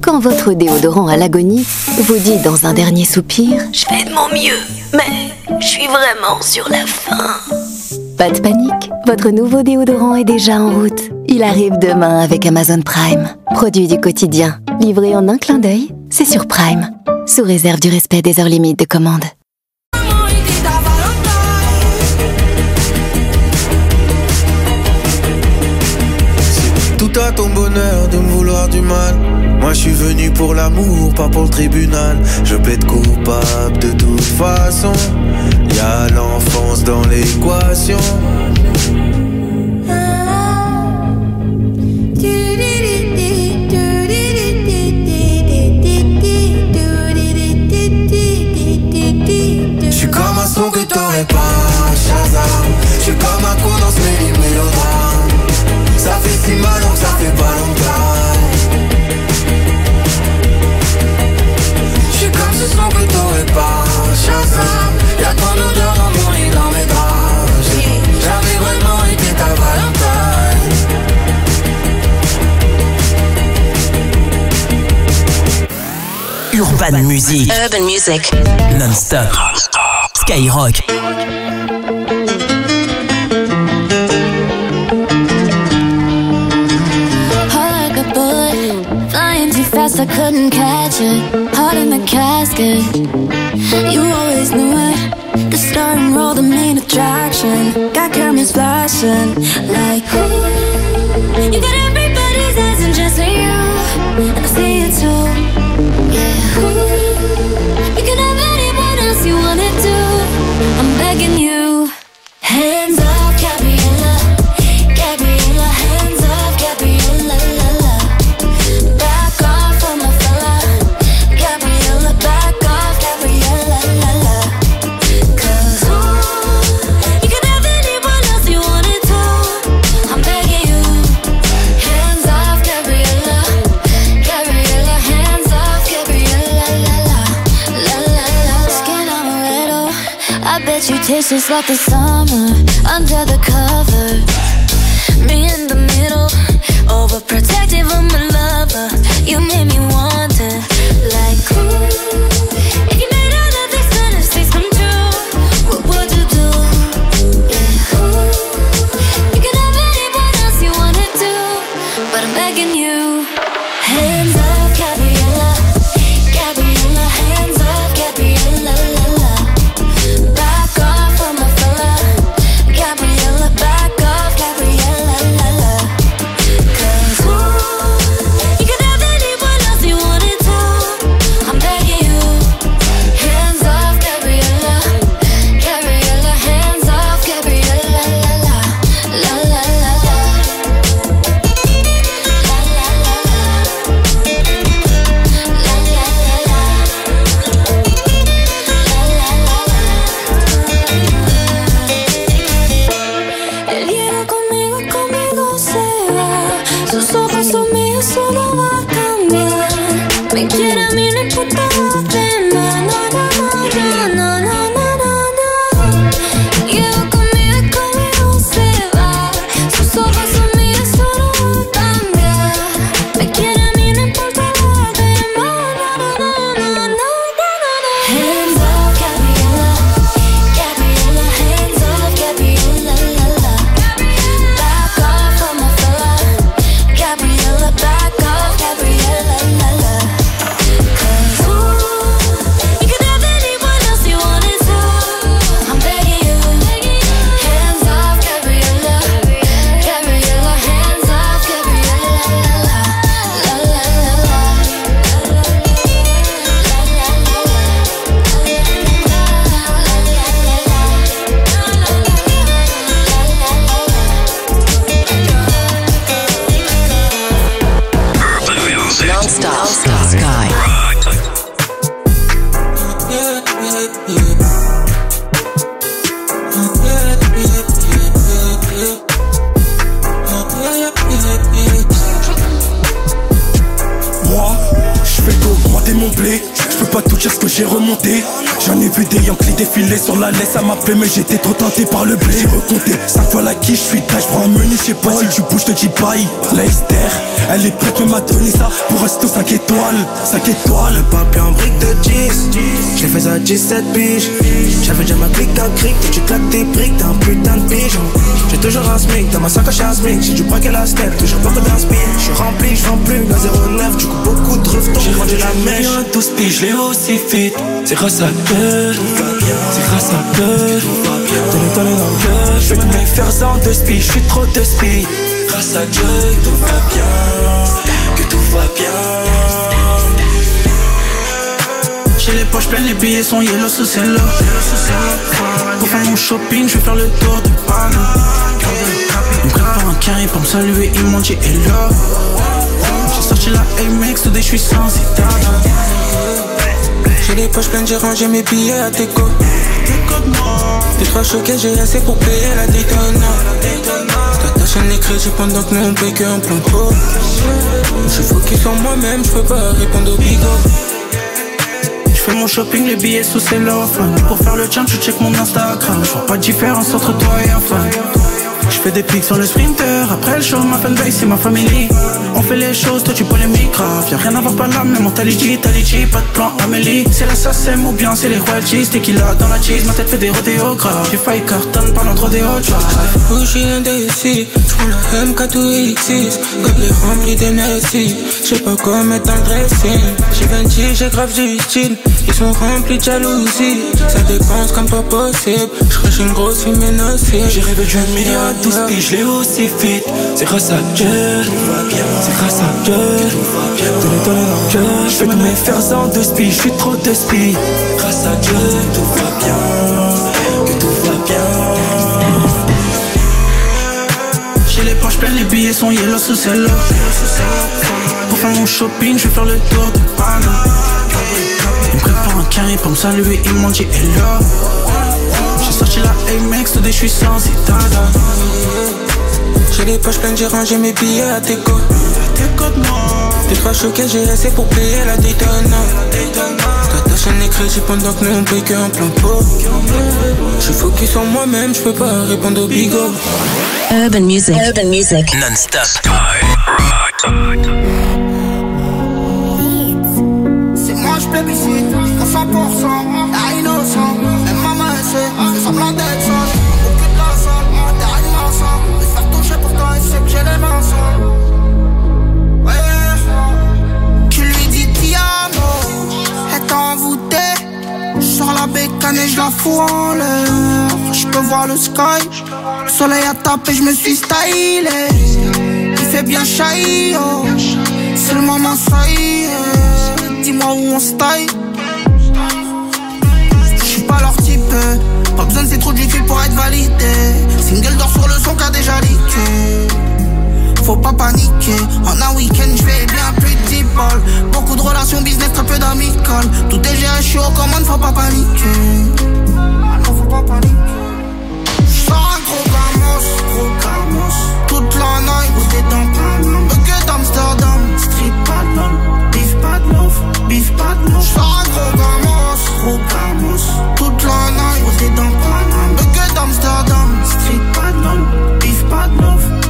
Quand votre déodorant à l'agonie vous dit dans un dernier soupir « Je fais de mon mieux, mais je suis vraiment sur la fin ». Pas de panique, votre nouveau déodorant est déjà en route. Il arrive demain avec Amazon Prime. Produit du quotidien, livré en un clin d'œil, c'est sur Prime. Sous réserve du respect des heures limites de commande. Tout à ton bonheur de me vouloir du mal. Moi je suis venu pour l'amour, pas pour le tribunal. Je plaide coupable de toute façon. Y'a l'enfance dans l'équation. J'suis comme un son que t'aurais pas, Shazam. J'suis comme un con dans ce mélodrame. Ça fait si mal donc ça fait pas longtemps. J'suis comme ce son que t'aurais pas, Shazam. Y'a ton odeur dans mon lit, dans mes draps. J'ai jamais vraiment été ta Valentine. Urban Music. Urban Music. Non-stop. Skyrock. I couldn't catch it, heart in the casket. You always knew it, the starting role, the main attraction. Got cameras flashing, like ooh. You got everybody's eyes and just me, you, and I see it too. Yeah, ooh. You can have anyone else you wanna do. I'm begging you, hands off, Gabriella, Gabriella, hands off, Gabriella, la la. You taste just like the summer under the cover. Me in the middle, overprotective of my lover. You made me want it, like ooh. If you made all of these fantasies come true, what would you do? Yeah, ooh. You can have anyone else you wanna do, but I'm begging you. Hands off, Gabriella, Gabriella, hands off, Gabriella, la la. pas tout dire ce que j'ai remonté. J'en ai vu des Yankees défiler sur la laisse à ma paix, mais j'étais trop tenté par le blé. J'ai recompté 5 fois la quiche, je suis taille, je prends un menu, je sais pas si tu bouges, je te dis bye. La Esther, elle est prête, mais m'a donné ça pour rester 5 étoiles, 5 étoiles. Le papier en brique de 10, j'ai fait ça 17 piges. J'avais déjà ma clique à cric, tu claques tes briques, t'es un putain de pigeon. J'ai toujours un smic, dans ma sacoche un smic. J'ai du braquet la step, toujours pas que d'inspire. J'suis rempli, j'vends plus, la 09, du coup beaucoup de refs, j'ai rendu la mèche. 12 piges, je l'ai aussi fit. C'est grâce à Dieu, c'est grâce à Dieu. T'es l'étonné dans le cœur, j'fais tous mes fers en 2 spies, j'suis trop de speed. Grâce à Dieu, que tout va bien, que tout va bien. J'ai les poches pleines, les billets sont yellow sous cello. Pour faire mon shopping, je vais faire le tour de Paris. Ils me préparent un carré pour me saluer, ils m'ont dit hello. J'ai sorti la A-Max, today je suis sans citadin. J'ai les poches pleines, j'ai rangé mes billets à Teco. T'es trop choqué, j'ai assez pour payer la Daytona. T'attaches un crédit pendant que nous on paye qu'un plein pot. J'suis focus sur moi-même, j'peux pas répondre au bigot. J'fais mon shopping, les billets sous cellophane. Pour faire le jump, je check mon Instagram. J'vois pas de différence entre toi et un fan. J'fais des pics sur le sprinter. Après le show, ma fanbase c'est ma famille. On fait les choses, toi tu polémiques grave. Y'a rien à voir par là, mais mon taliji, pas de plan Amélie. C'est la SACEM ou bien c'est les royalties. T'es qu'il a dans la cheese, ma tête fait des rodéos graves. J'ai failli cartonne pendant trop des hot shots. J'suis un ici, j'prends la MK2X6. Comme les remplis des Messi. J'sais pas quoi mettre dans le dressing. J'ai 26, j'ai grave du style. Ils sont remplis de jalousie. Ça dépense comme pas possible. J'crache une grosse fumée nocive. J'ai rêvé d'une million à 12 piges, je l'ai aussi fit. C'est grâce à Dieu, c'est grâce à Dieu. T'es l'étonné dans le cœur, j'fais tous mes fers en 2 spies, j'suis trop de speed. Grâce à Dieu, tout va bien, que tout va bien. J'ai les poches pleines, les billets sont yellow sous cello. Pour faire mon shopping, je vais faire le tour de Paris. Ils me préparent un carré pour me saluer, ils m'ont dit hello. J'ai sorti la A-Max, today je suis sans citadin. J'ai les poches pleines, j'ai rangé mes billets à Teco. T'es trop choqué, j'ai assez pour payer la Daytona. T'attaches un crédit pendant que nous on paye qu'un plein pot. J'suis focus sur moi-même, j'peux pas répondre au bigot. Urban music non-stop. C'est moi j'plébiscite, à 100%, à innocent. Même maman elle sait, c'est semblant d'être sage. Beaucoup de la salle, derrière une maçon. Je vais se faire toucher pourtant elle sait que j'ai les mains sales. Ouais, tu lui dis ti amo, elle t'a envoûté. J'sors la bécane et j'la fous en l'air. J'peux voir le sky, le soleil a tapé, j'me suis stylé. Il fait bien chahi, oh. C'est le moment, ça y est. Dis-moi où on se taille. J'suis pas leur type, pas besoin de c'est trop du cul pour être validé. Single d'or sur le son qu'a déjà leaké. Faut pas paniquer, en un week-end j'fais bien plus de 10 balles. Beaucoup de relations business, très peu d'amicales. Tout est géré, j'suis aux commandes, faut pas paniquer. Ah non, faut pas paniquer. J'sors un gros gamos, toute la night, où t'es dans Paname. Que d'Amsterdam, street pas de lol, beef pas de love. J'sors un gros gamos, toute la night, où t'es dans Paname. Que d'Amsterdam, street pas de lol, beef pas de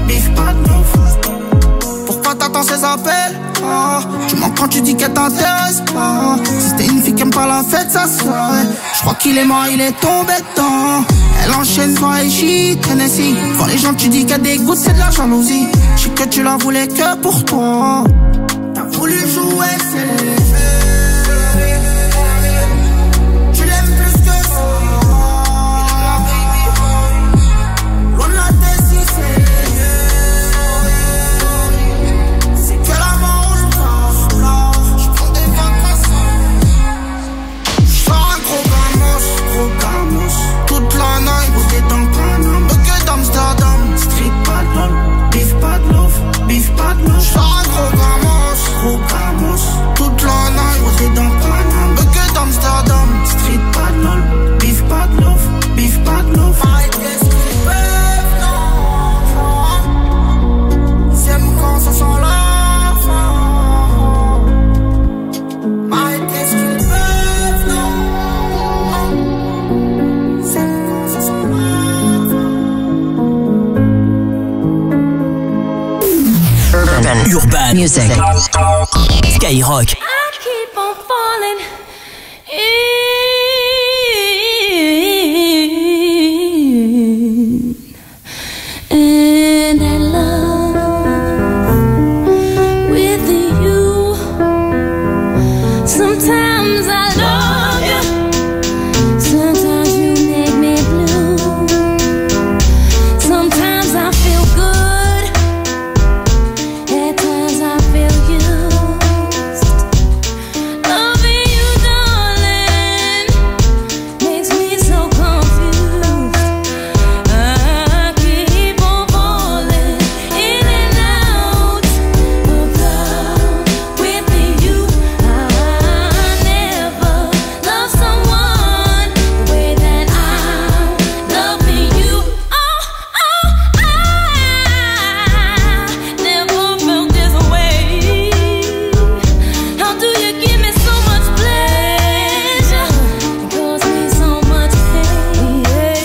love. Pourquoi t'attends ces appels? Tu mens quand tu dis qu'elle t'intéresse pas. Si c'était une fille qui aime pas la fête, ça serait. J'crois qu'il est mort, il est tombé dedans. Elle enchaîne soirée shit, Tennessee. Quand les gens tu dis qu'il y a des gouttes, c'est de la jalousie. J'sais que tu la voulais que pour toi. T'as voulu jouer, c'est le tu l'aimes plus que ça. Loin de la tête, c'est que la mort où je passe là. J'prends des vacances. J'sors un gros gamos, toute la night, où t'es dans Paname. Que d'Amsterdam, street pas de lol, beef pas de love. J'sors un gros gamos, toute Music. Skyrock. I keep on falling in that love with you. Sometimes I love you, sometimes you make me blue. Sometimes I feel good, at times I feel used. Loving you, darling, makes me so confused. I keep on falling in and out of love with you. I never loved someone the way that I'm loving you. Oh, I never felt this way. How do you give me so much pleasure, cause me so much pain?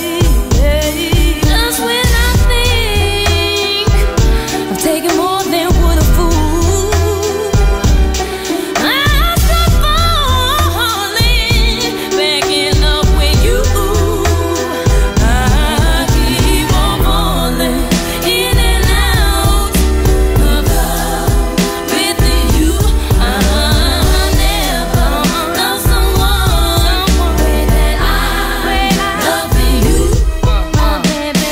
Just when I think I'm taking more than would a fool, I start falling back in love with you. I keep on falling in and out of love with you. I never loved someone the way that I love you. Baby,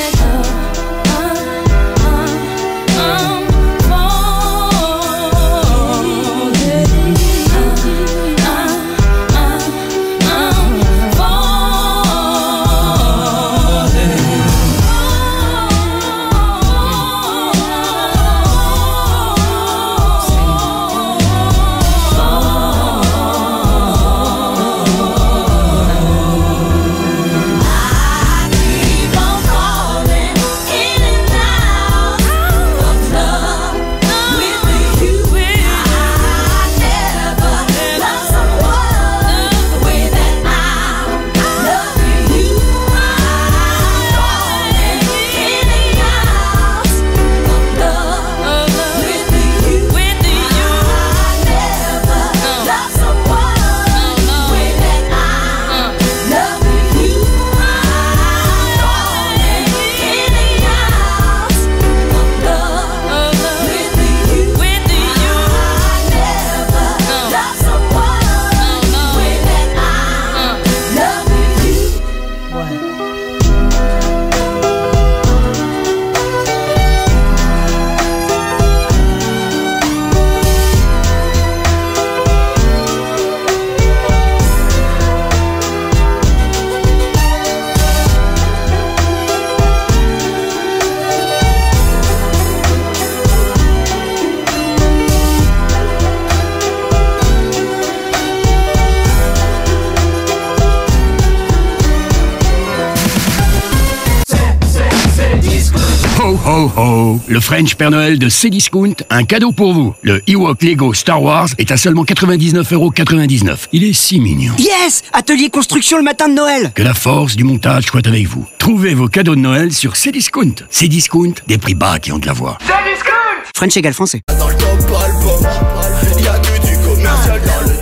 Ho ho ho! Le French Père Noël de Cdiscount, un cadeau pour vous. Le Ewok Lego Star Wars est à seulement 99,99 €. Il est si mignon. Yes! Atelier construction le matin de Noël. Que la force du montage soit avec vous. Trouvez vos cadeaux de Noël sur Cdiscount. Cdiscount, des prix bas qui ont de la voix. Cdiscount! French égale français. Dans le top album, y'a que du commercial dans le top.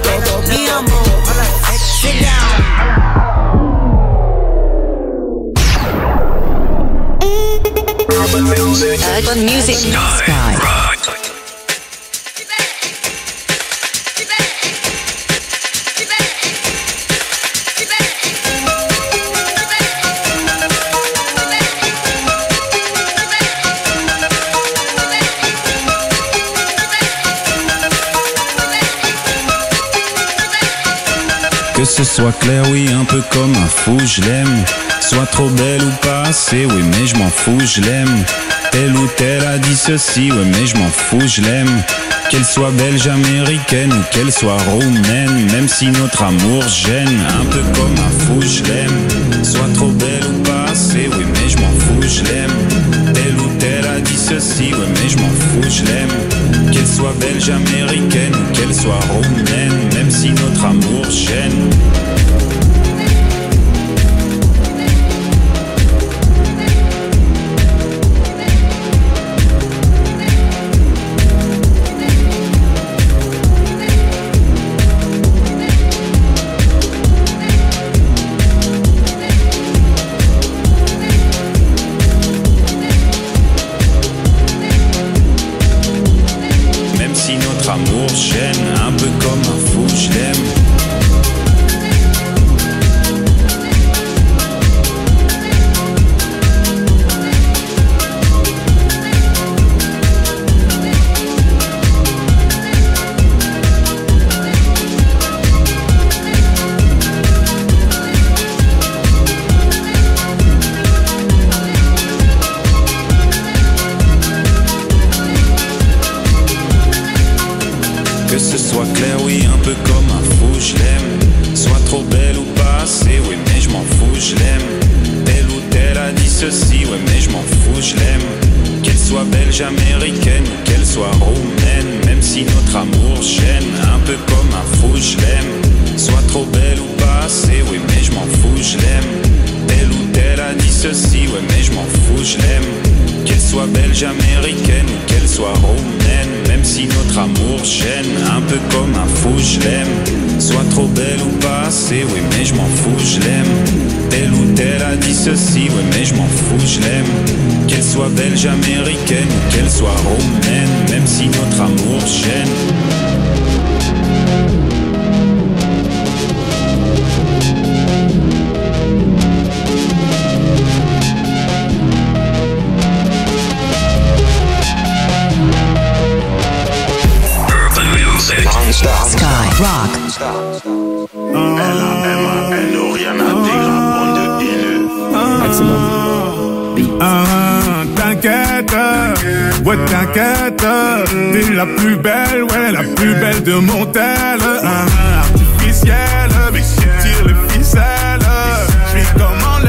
Urban Music. Skyrock. Que ce soit clair, oui, un peu comme un fou, je l'aime. Soit trop belle ou pas assez, oui, mais je m'en fous, je l'aime. Telle ou telle a dit ceci, oui, mais je m'en fous, je l'aime. Qu'elle soit belge, américaine ou qu'elle soit roumaine, même si notre amour gêne, un peu comme un fou, je l'aime. Soit trop belle ou pas assez, oui, mais je m'en fous, je l'aime. Telle ou telle a dit ceci, oui, mais je m'en fous, je l'aime. Qu'elle soit belge, américaine ou qu'elle soit roumaine, même si notre amour gêne. un peu comme un fou, je l'aime. Soit trop belle ou pas assez, oui mais je m'en fous, je l'aime. Telle ou telle a dit ceci, ouais mais je m'en fous, je l'aime. Qu'elle soit belge, américaine ou qu'elle soit roumaine, même si notre amour gêne, un peu comme un fou, je l'aime. Soit trop belle ou pas assez, oui mais je m'en fous, je l'aime. Telle ou telle a dit ceci, ouais mais je m'en fous, je l'aime. Qu'elle soit belge, américaine ou qu'elle soit roumaine, même si notre amour gêne, un peu comme un fou, je l'aime. Soit trop belle ou pas assez, oui mais je m'en fous, je l'aime. Telle ou telle a dit ceci, ouais mais je m'en fous, je l'aime. Qu'elle soit belge, américaine ou qu'elle soit roumaine, même si notre amour gêne. Sky Rock. Elle n'a rien à dire, bande de haineux. T'inquiète, ouais t'inquiète, t'es la plus belle, ouais la plus belle de mon tel. Artificielle, mais je tire les ficelles, je suis comme en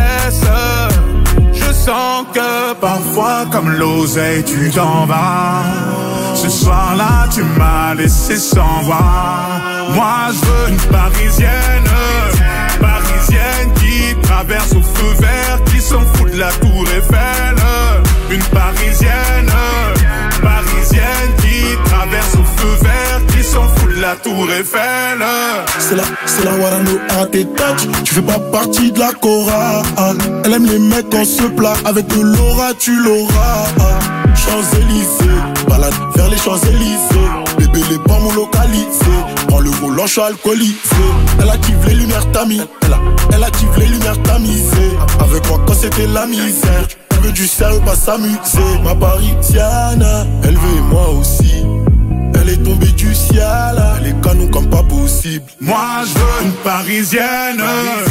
laisse. Je sens que parfois comme l'oseille tu t'en vas. Ce soir-là, tu m'as laissé sans voix. Moi, je veux une parisienne, parisienne qui traverse au feu vert, qui s'en fout de la tour Eiffel. Une parisienne, parisienne qui traverse au feu vert, qui s'en fout de la tour Eiffel. C'est la Warano à tes touch. Tu fais pas partie de la chorale. Elle aime les mecs en se plat. Avec de l'aura, tu l'auras. Champs-Élysées, balade vers les Champs-Élysées. Bébé, les pommes localisés. Prends le volant, je suis alcoolisé. Elle active les lumières tamies. Elle active les lumières tamisées. Avec moi quand c'était la misère. Elle veut du sérieux, pas s'amuser. Ma parisienne, elle veut moi aussi. Elle est tombée du ciel, elle est canon comme pas possible. Moi je veux une parisienne,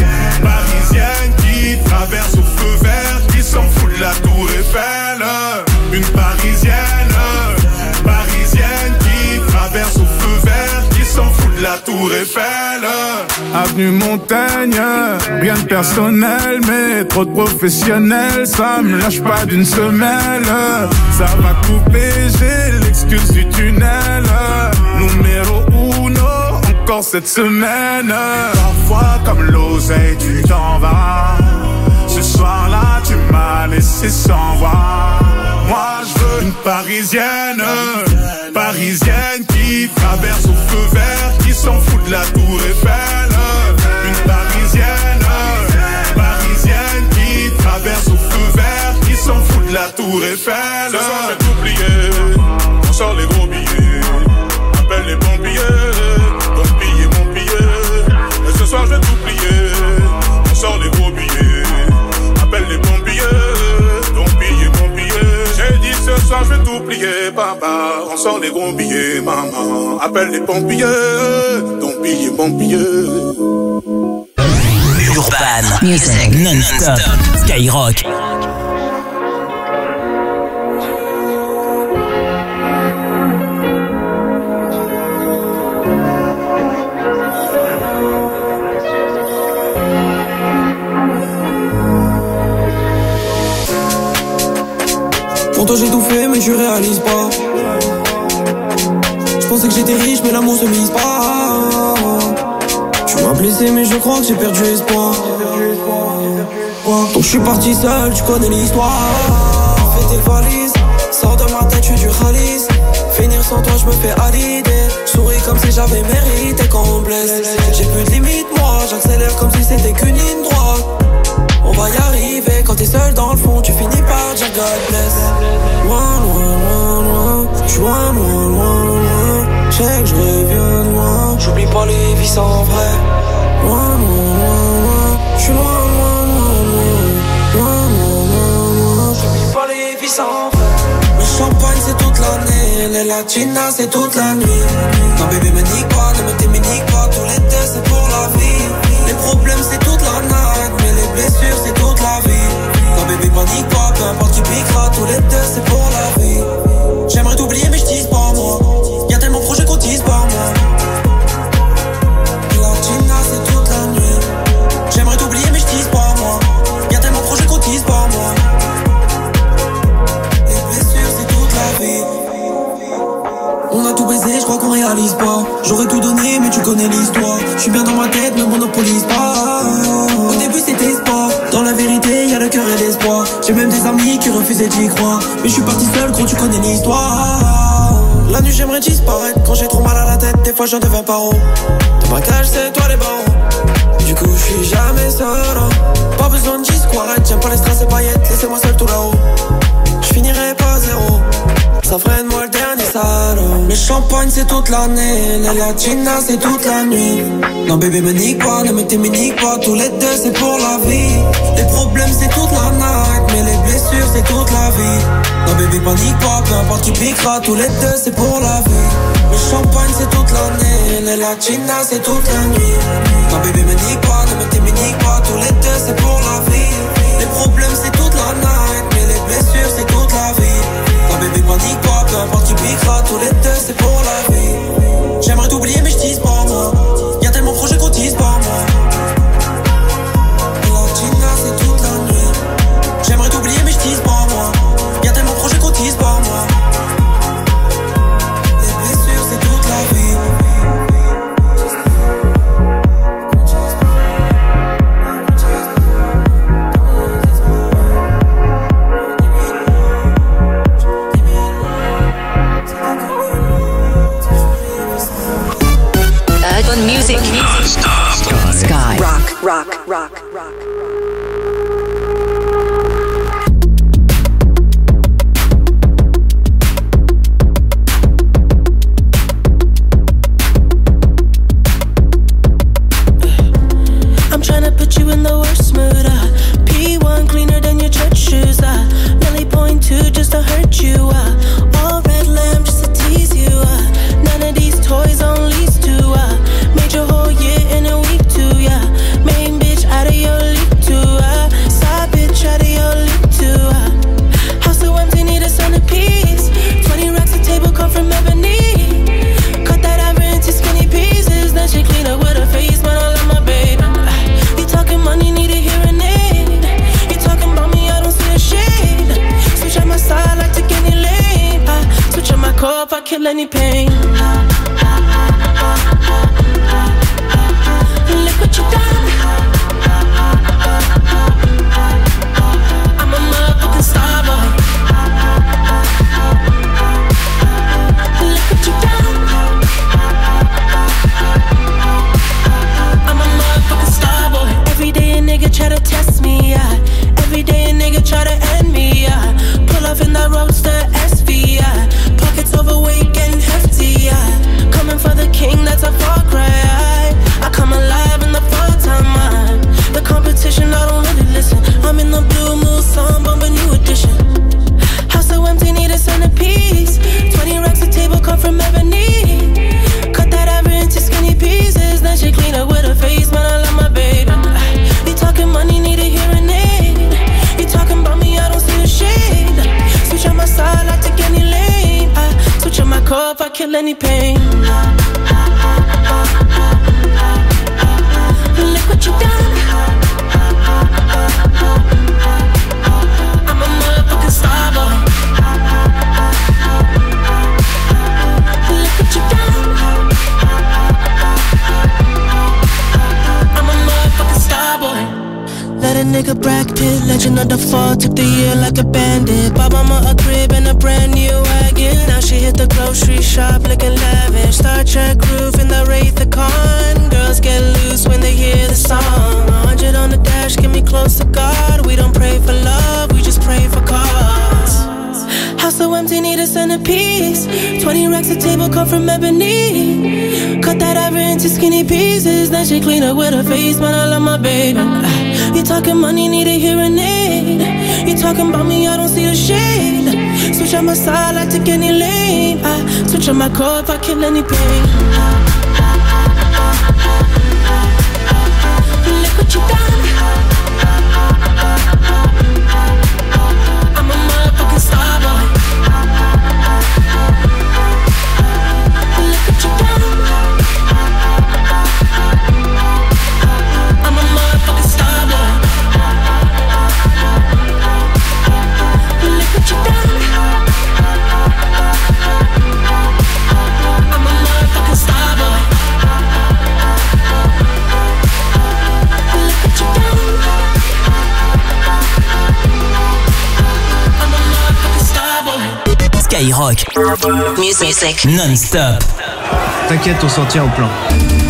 parisienne qui traverse au feu vert, qui s'en fout de la tour Eiffel. Une parisienne, parisienne qui traverse au feu vert, qui s'en fout de la tour Eiffel. Avenue Montaigne, rien de personnel, mais trop de professionnels, ça me lâche pas d'une semelle. Ça va couper, j'ai l'excuse du tunnel. Numéro uno, encore cette semaine. Parfois comme l'oseille, tu t'en vas. Ce soir-là, tu m'as laissé sans voix. Moi, je veux une parisienne, parisienne qui traverse au feu vert, qui s'en fout de la tour Eiffel. Une parisienne, parisienne qui traverse au feu vert, qui s'en fout de la tour Eiffel. Ce soir, je vais t'oublier, on sort les gros billets. Appelle les pompiers, mon billet. Et ce soir, je vais t'oublier, on sort les gros billets. Appelle les pompiers, mon billet. J'ai dit ce soir je vais t'oublier, papa. On sort les gros billets, maman. Appelle les pompiers, mon billet. Urban Music Non-Stop Skyrock. Pour toi j'ai tout fait mais je réalise pas. Je pensais que j'étais riche mais l'amour se mise pas. Tu m'as blessé mais je crois que j'ai perdu espoir. Donc je suis parti seul, tu connais l'histoire. Fais tes valises, sors de ma tête, je suis du Khalis. Finir sans toi je me fais à l'idée. Souris comme si j'avais mérité qu'on me blesse. J'ai plus de limite moi, j'accélère comme si c'était qu'une ligne droite. On va y arriver, quand t'es seul dans le fond, tu finis par dire God bless. Loin, loin, loin, loin, j'suis loin, loin, loin, loin. J'sais que je reviens de loin, j'oublie pas les vies sans vrai. Loin, loin, loin, loin, j'suis loin, loin, loin, loin. Loin, loin, loin, loin, j'oublie pas les vies sans vrai. Le champagne c'est toute l'année, les latinas c'est toute la nuit. Non bébé me nique pas, ne me t'éminique pas, tout l'été c'est pour la vie. Les problèmes c'est toute la night, mais les blessures c'est toute la vie. Non bébé panique pas, peu importe tu piqueras, tout l'été c'est pour la vie. J'aimerais t'oublier mais je dis pas moi, y'a tellement de projets qu'on dise par moi. monopolise-toi. J'suis bien dans ma tête, ne monopolise pas. Au début c'était sport, dans la vérité y'a le cœur et l'espoir. J'ai même des amis qui refusaient d'y croire, mais j'suis parti seul, gros tu connais l'histoire. La nuit j'aimerais disparaître, quand j'ai trop mal à la tête, des fois j'en deviens paro. Dans ma cage c'est toi les barons, du coup j'suis jamais seul. Pas besoin de disquarette, j'aime pas les strass et paillettes, laissez-moi seul tout là-haut. J'finirai pas zéro, ça ferait de moi le dernier salaud. Le champagne c'est toute l'année, la latina c'est toute la nuit. Non bébé me nique pas, ne me t'éminique pas, tous les deux c'est pour la vie. Les problèmes c'est toute la night, mais les blessures c'est toute la vie. Non bébé panique pas, peu importe qui piquera, tous les deux c'est pour la vie. Le champagne c'est toute l'année, la latina c'est toute la nuit. Non bébé me nique pas, ne me t'éminique pas, tous les deux c'est pour la vie. Les problèmes c'est toute la night, mais les blessures c'est toute la vie. Non bébé panique pas, peu importe qui piquera, tous les deux c'est pour la vie. J'aimerais t'oublier mais j'tise pas moi, y'a tellement de projets qu'on tise pas moi. La latina c'est toute la nuit. J'aimerais t'oublier mais j'tise pas moi, y'a tellement de projets qu'on tise pas moi. Les blessures c'est toute la vie. Music. Sky. Rock. I'm tryna put you in the worst mood. P1 cleaner than your church shoes. Nelly point 2 just to hurt you. All red lamb just to tease you. None of these toys on lease to. Made your whole year in a week too, yeah. Main bitch out of your league too, side bitch out of your league too, House so empty, need a centerpiece. 20 racks a table come from ebony. Cut that ever into skinny pieces. Then she clean up with her face, but I love my baby. You talking money, need a hearing aid. You talking about me, I don't see a shade. Switch on my side, I take any lane. Switch on my core if I kill any pain. Look what you done. I'm a motherfucking star boy. Look what you done. I'm a motherfucking star boy. Every day a nigga try to test me, yeah. Every day a nigga try to end me, yeah. Pull off in that roadster SV, yeah. Pockets overweight, getting hefty, yeah. Coming for the king, that's a far cry. I come alive in the part-time. The competition, I don't really listen. I'm in the blue moon, song, bumping new edition. House so empty, need a centerpiece. 20 racks a table come from ebony. Cut that ever into skinny pieces. Then she clean up with her face, man, I love my baby. You talking money, need a hearing aid. You talking about me, I don't see a shade. Switch on my side, I take any lane. Switch on my core if I kill any pain. Look what you done. I'm a motherfucking star boy. Look what you done. I'm a motherfucking star boy. Let a nigga Brad Pitt, legend of the fall, took the year like a bandit. Bought mama a crib and a brand new wagon. Now she hit the grocery shop looking lavish. Star Trek roof in the Wraith-a-Con. Girls get loose when they hear the song. 100 on the dash, get me close to God. We don't pray for love, we just pray for cause. House so empty, need a centerpiece. 20 racks a table come from ebony. Cut that ever into skinny pieces. Then she clean up with her face, man, I love my baby. You talking money, need a hearing aid. You talking about me, I don't see a shade. Switch on my side, I take any lane. Switch on my core if I kill any pain. Look what you done. I'm a motherfucking star boy. Look what you done. I'm a motherfucking star boy. Look what you done. I'm a motherfucking star boy. Skyrock. Music. Non-stop. T'inquiète, on s'en tient au plan.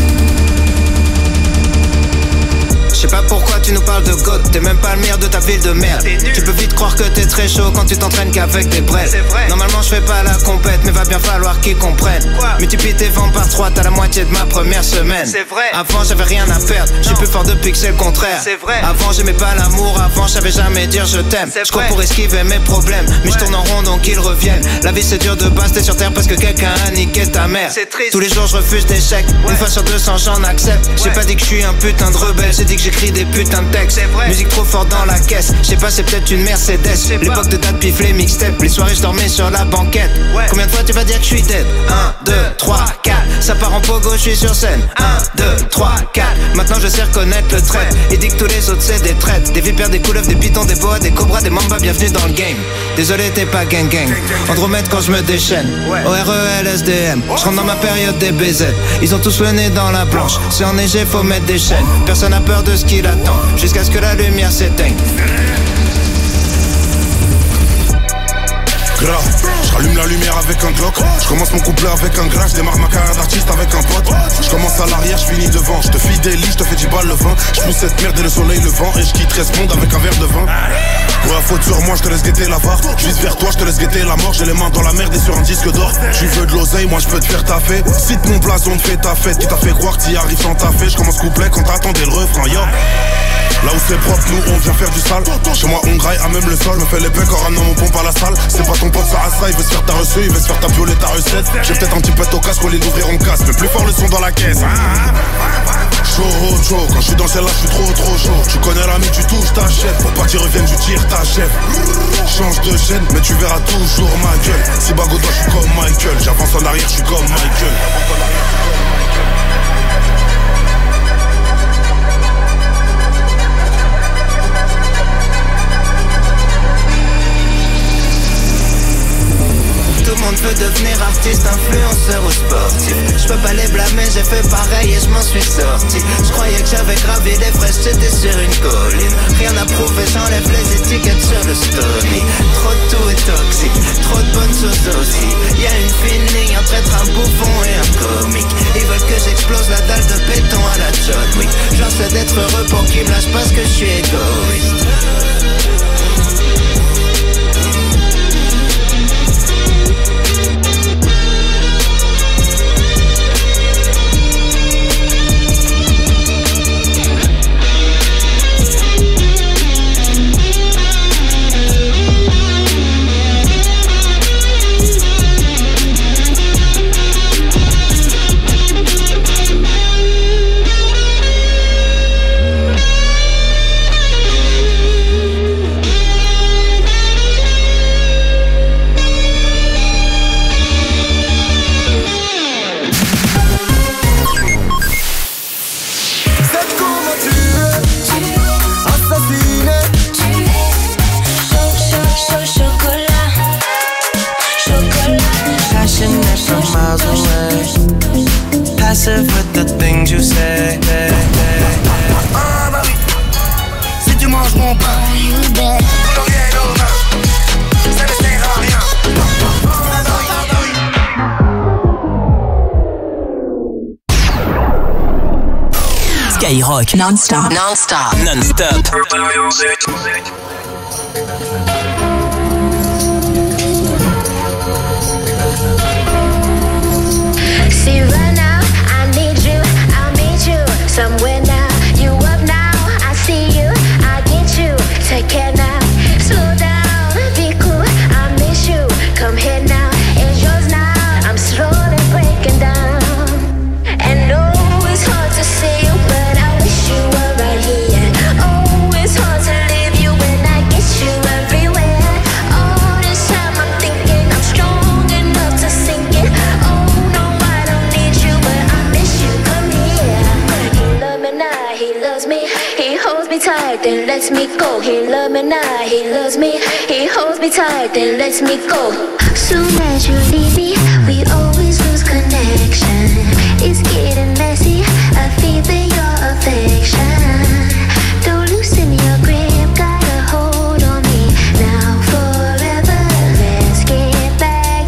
Je sais pas pourquoi tu nous parles de God, t'es même pas le meilleur de ta ville de merde. Tu peux vite croire que t'es très chaud quand tu t'entraînes qu'avec des braises. Normalement je fais pas la compète, mais va bien falloir qu'ils comprennent. Multiplie tes ventes par 3, t'as la moitié de ma première semaine. Avant j'avais rien à perdre, je suis plus fort depuis que c'est le contraire. Avant j'aimais pas l'amour, avant je savais jamais dire je t'aime. Je crois pour esquiver mes problèmes, mais je tourne en rond donc ils reviennent. La vie c'est dur de base, t'es sur terre parce que quelqu'un a niqué ta mère. Tous les jours je refuse d'échecs, une fois sur 200 j'en accepte. J'ai pas dit que je suis un putain de rebelle, j'ai dit que j'écris des putains de textes. Musique trop fort dans la caisse, je sais pas c'est peut-être une Mercedes. L'époque de date pif les mixtapes, les soirées je dormais sur la banquette. Combien de fois tu vas dire que je suis dead? 1, 2, 3, 4, ça part en pogo, je suis sur scène. 1, 2, 3, 4, maintenant je sais reconnaître le trait. Il dit que tous les autres c'est des traites, des vipères, des couleuvres, des pitons, des boas, des cobras, des mambas, bienvenue dans le game. Désolé t'es pas gang gang, Andromède quand je me déchaîne. ORELSDM, je rentre dans ma période des BZ. Ils ont tous le nez dans la planche, c'est enneigé faut mettre des chaînes. Personne n'a peur de ce qu'il attend, jusqu'à ce que la lumière s'éteigne. Grave, je rallume la lumière avec un Glock. Je commence mon couplet avec un gras. Je démarre ma carrière d'artiste avec un pote. Je commence à l'arrière, je finis devant. Je te file des lits, je te fais 10 balles le vin. Je pousse cette merde et le soleil le vent. Et je quitterai ce monde avec un verre de vin. Pour la faute sur moi, je te laisse guetter la var. Je vise vers toi, je te laisse guetter la mort. J'ai les mains dans la merde et sur un disque d'or. Tu veux de l'oseille, moi je peux te faire taffer. Cite mon blason, te fais ta fête. Qui t'a fait croire que t'y arrives sans taffer. Je commence couplet quand t'attendais le refrain, yo. Là où c'est propre, nous on vient faire du sale. Chez moi on graille à même le sol. Me fait les pecs en ramenant mon pompe à la salle. C'est pas ton pote ça, il veut se faire ta reçu, il veut se faire ta violer ta recette. J'ai peut-être un petit pet au casque, au lieu d'ouvrir on casse. Mais plus fort le son dans la caisse. Chaud, quand je suis dans celle-là, je suis trop chaud. Tu connais l'ami, tu touches ta chef. Pour pas qu'ils reviennent, tu tires ta chef. Change de chaîne, mais tu verras toujours ma gueule. Si bague au doigt, je suis comme Michael. J'avance en arrière, je suis comme Michael. Tout le monde veut devenir artiste, influenceur ou sportif. Je peux pas les blâmer, j'ai fait pareil et je m'en suis sorti. Je croyais que j'avais gravé les fraises, j'étais sur une colline. Rien à prouver, j'enlève les étiquettes sur le story. Trop de tout est toxique, trop de bonnes choses aussi. Y'a une fine ligne entre être un bouffon et un comique. Ils veulent que j'explose la dalle de béton à la John Wick. J'essaie d'être heureux pour qu'ils me lâchent parce que je suis égoïste. With the things you say. Ah bah oui, si tu manges mon pain, ton rien est normal, ça ne sert à rien. Skyrock. Non-stop. See right now, I need you, I'll meet you somewhere now. You up now, I see you, I get you. Take care now, slow down, be cool, I miss you. Come here now, it's yours now. I'm slowly breaking down. And oh, it's hard to see you, but I wish you were right here. Oh, it's hard to leave you when I get you everywhere. All this time I'm thinking I'm strong enough to sink it. Oh no, I don't need you, but I miss you. Come here. He loves me now, he loves me. He holds me tight, then lets me go. He loves me now, he loves me. He holds me tight, then lets me go. Soon as you leave me, we always lose connection. It's getting messy, I feel your affection. Don't loosen your grip, got a hold on me now forever. Let's get back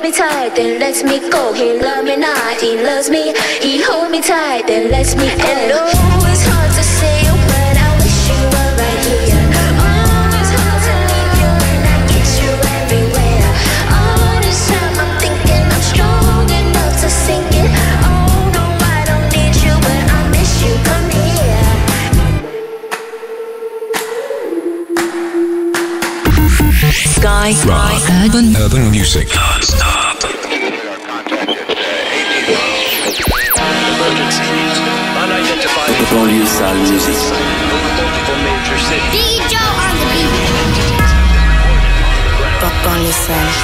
me tight, then lets me go. He love me not, he loves me. He hold me tight, then lets me go. And oh, it's hard to say when I wish you were right here. Oh, it's hard to leave you when I get you everywhere. All this time I'm thinking I'm strong enough to sink it. Oh no, I don't need you, but I miss you. Come here. Sky Urban Music. Non-stop. Banlieue sale music. DJ on the beat. Banlieue sale.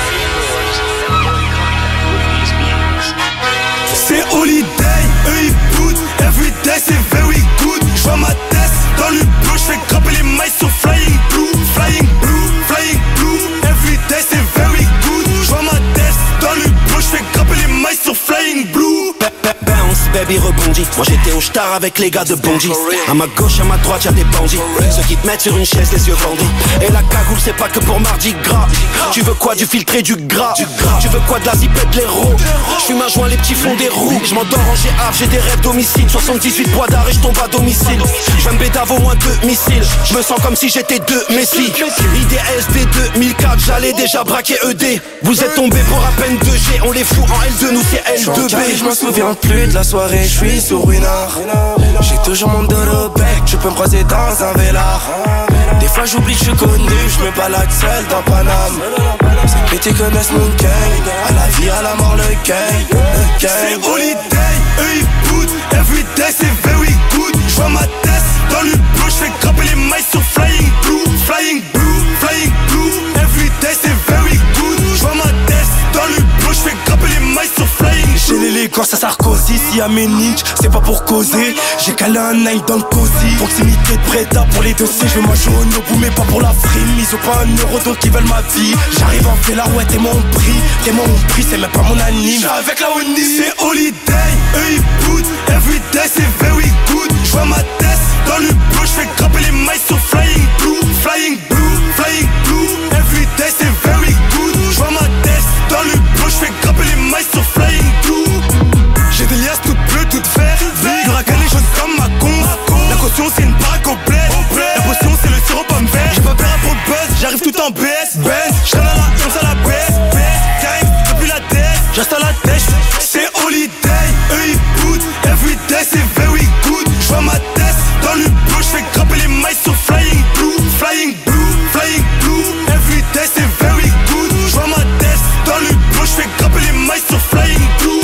C'est holiday, eux ils boutent. Everyday c'est very good. J'vois ma tête dans le bleu. J'fais grimper les mailles sur flying blue. Flying blue, flying blue. Everyday c'est very good. J'vois ma tête dans le bleu. J'fais grimper les mailles sur flying blue. Bounce, baby rebondit. Moi j'étais au star avec les gars de Bondy. À ma gauche, à ma droite y'a des bandits. Ceux qui te mettent sur une chaise, les yeux bandits. Et la cagoule c'est pas que pour Mardi Gras. Tu veux quoi, du filtré, du gras. Tu veux quoi, de la zipette, de l'héros. J'fume un joint, les petits font des roues. J'm'endors en GA, j'ai des rêves d'homicide. 78 poids d'arrêt, j'tombe à domicile. J'vais me bédave au moins 2 missiles. J'me sens comme si j'étais 2 Messi. IDSB 2004, j'allais déjà braquer ED. Vous êtes tombés pour à peine 2G. On les fout en L2, nous c'est L2B. J'm'en souviens plus de la soirée, j'suis sur une heure. J'ai toujours mon dos au bec, tu peux me croiser dans un vélard. Des fois j'oublie que je suis connu, j'me balade seul dans Paname. C'est que tu connaisses mon gang, à la vie, à la mort, le gang. C'est holiday, eux ils boutent. Everyday c'est very good. J'vois ma tête dans le bleu, j'fais grimper les mailles sur flying blue. Flying blue, flying blue. Everyday c'est very good. J'vois ma tête dans le bleu, j'fais grimper les mailles sur flying blue. J'ai l'élégance à Sarkozy, si à mes niches, c'est pas pour causer. J'ai calé un nine dans le cosy. Proximité de Breda pour les dossiers. Je veux manger au Nobu mais pas pour la frime. Ils ont pas un euro donc ils veulent ma vie. J'arrive en fait là, ouais t'es mon prix. T'es mon prix, c'est même pas mon anime. J'suis avec la Oni. C'est holiday, eux ils boutent. Everyday c'est very good. J'vois ma tête dans le bleu. J'fais grimper les mailles sur flying blue. Flying blue, flying blue. Everyday c'est very good. J'vois ma tête dans le bleu. J'fais grimper les mailles sur flying blue. J'ai des liasses toutes bleues, toutes vertes. Du racan les choses comme ma con. La caution c'est une baraque au bled. La potion c'est le sirop pomme vert. J'ai pas peur pour le buzz, j'arrive tout en BS. J't'en à la comme ça la baisse. Gang, depuis la tête, j'reste à la tête. C'est holiday, eux ils boutent. Everyday c'est very good. J'vois ma tête dans le bleu. J'fais grimper les mailles sur flying blue. Flying blue, flying blue. Everyday c'est very good. J'vois ma tête dans le bleu. J'fais grimper les mailles sur flying blue.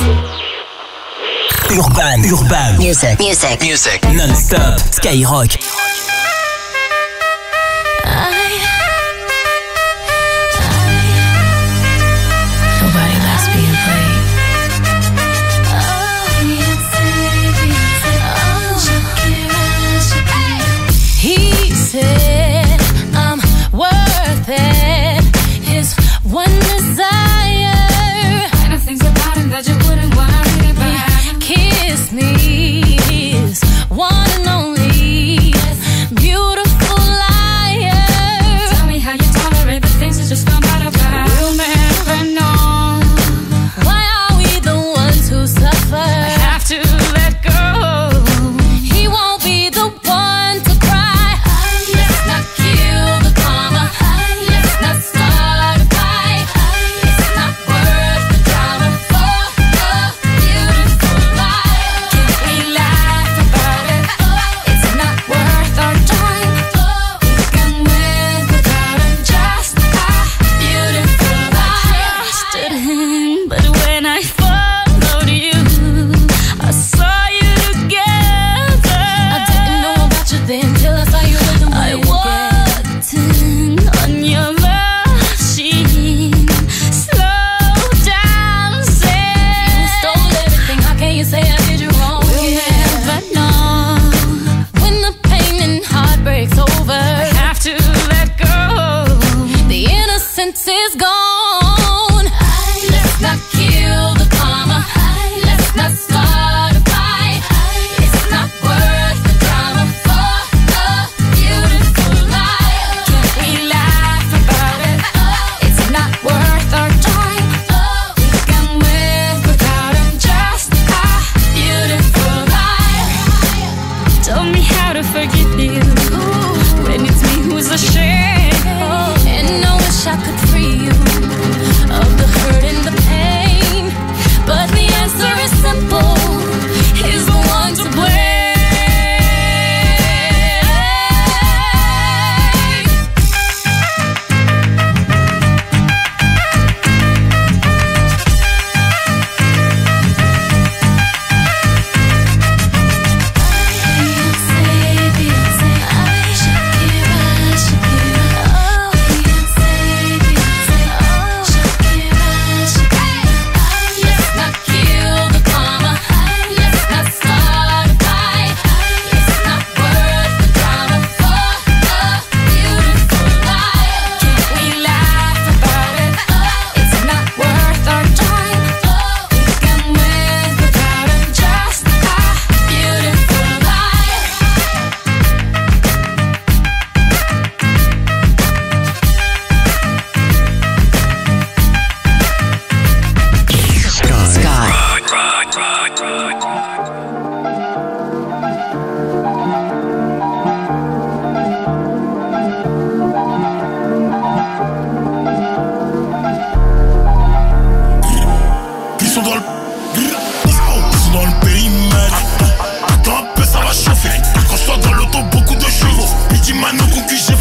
Urban Music Non-stop Skyrock. Nobody likes being played. He said I'm worth it. His one desire. Kind of things about him that you wouldn't want to read about. Kiss me, his one and only beautiful liar. Tell me how you tolerate the things that just come out of our. We'll never know. Why are we the ones who suffer? I have to let go. He won't be the one to cry. Let's not kill the karma. Let's not start a fight. It's not worth the drama for us.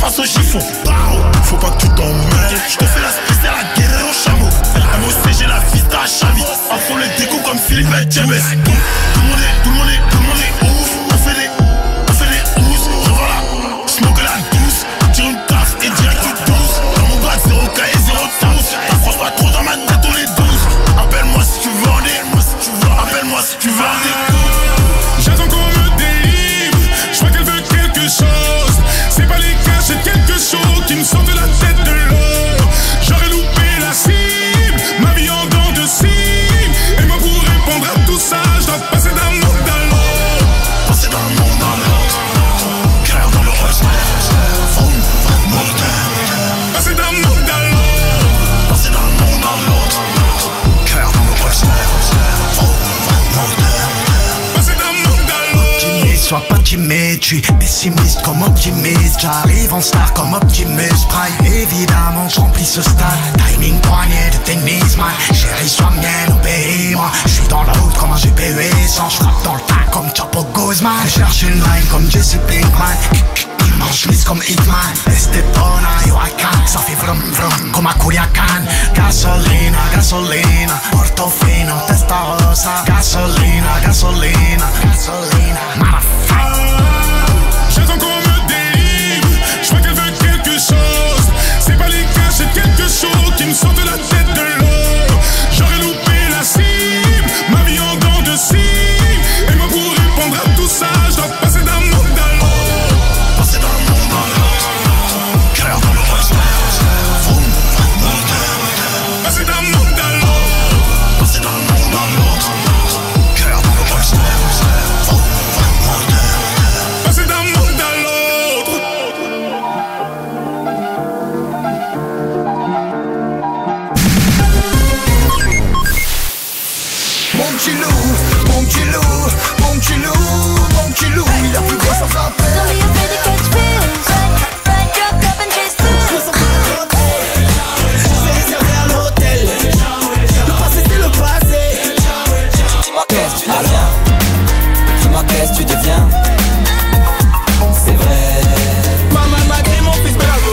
face au chiffon. Faut pas que tu t'emmènes. Je te fais la spéciale à la guerre au chameau. MOC, j'ai la fista à Chavis. À fond les décos comme Philippe et James. Tout le monde est ouf. On fait des housses. Revoilà, smoke la douce. Tire une taf et direct tu douce. Dans mon bras 0K et 0 touche. T'approches pas trop dans ma tête, on est 12. Appelle-moi si tu veux en appelle-moi si tu veux en écoute. J'attends qu'on me délivre. Je vois qu'elle veut quelque chose. C'est pas les cas, c'est quelque chose qui me sort de la tête de l'eau. J'aurais loupé la cible, ma vie en dents de cible. Et moi pour répondre à tout ça, je dois passer d'un monde à l'autre. Passer d'un monde à l'autre. Cœur dans le reste. Passer d'un monde à l'autre. Passer d'un monde à l'autre. Cœur dans le reste. Passer d'un monde à l'autre. Optimiste, sois pas timide, je suis pessimiste comme optimiste. J'arrive en star comme Optimus Prime. Évidemment, je remplis ce stade. Timing poignet de tennis, man. Chérie, sois mienne, obéis-moi. Je suis dans la route comme un GPU sans. Je frappe dans le tas comme Chapo Guzman. Je cherche une line comme Jesse Pinkman. Je mise comme Hitman. Estepona, Yoacan. Ça fait vrum vrum comme à Culiacan. Gasolina, gasolina. Portofino, Testarossa. Gasolina, gasolina, gasolina. J'attends qu'on me délivre. Je vois qu'elle veut quelque chose. C'est pas les cas, c'est quelque chose qui me sort de la tête de l'eau. J'aurais loupé la cible, ma vie en dents de cible. Et moi pour répondre à tout ça, je dois passer d'un monde à l'autre. Passer d'un monde à l'autre. Cœur dans le reste. Passer d'un monde à l'autre. Passer d'un monde à l'autre. Cœur dans le reste. Passer d'un monde à l'autre. Mon petit loup, mon petit loup, mon petit loup, mon petit loup, il a plus gros sans rappel. C'est réservé à l'hôtel. Le passé c'est le passé. Dis-moi qu'est-ce que tu deviens. Dis-moi qu'est-ce que tu deviens. C'est vrai. Maman m'a dit mon fils bravo.